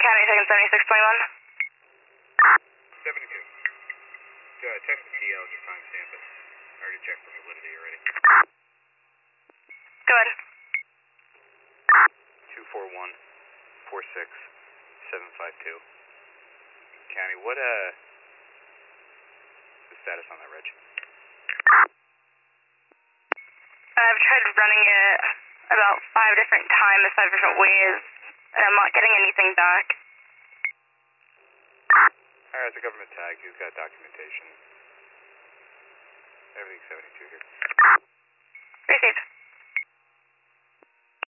County, second 7621. 72. Text the TL, just timestamp it. I already checked for validity already. Go ahead. 241 46 752. County, what the status on that, Reg? I've tried running it about 5 different times, 5 different ways, and I'm not getting anything back. Alright, it's a government tag. He's got documentation. Everything's 72 here.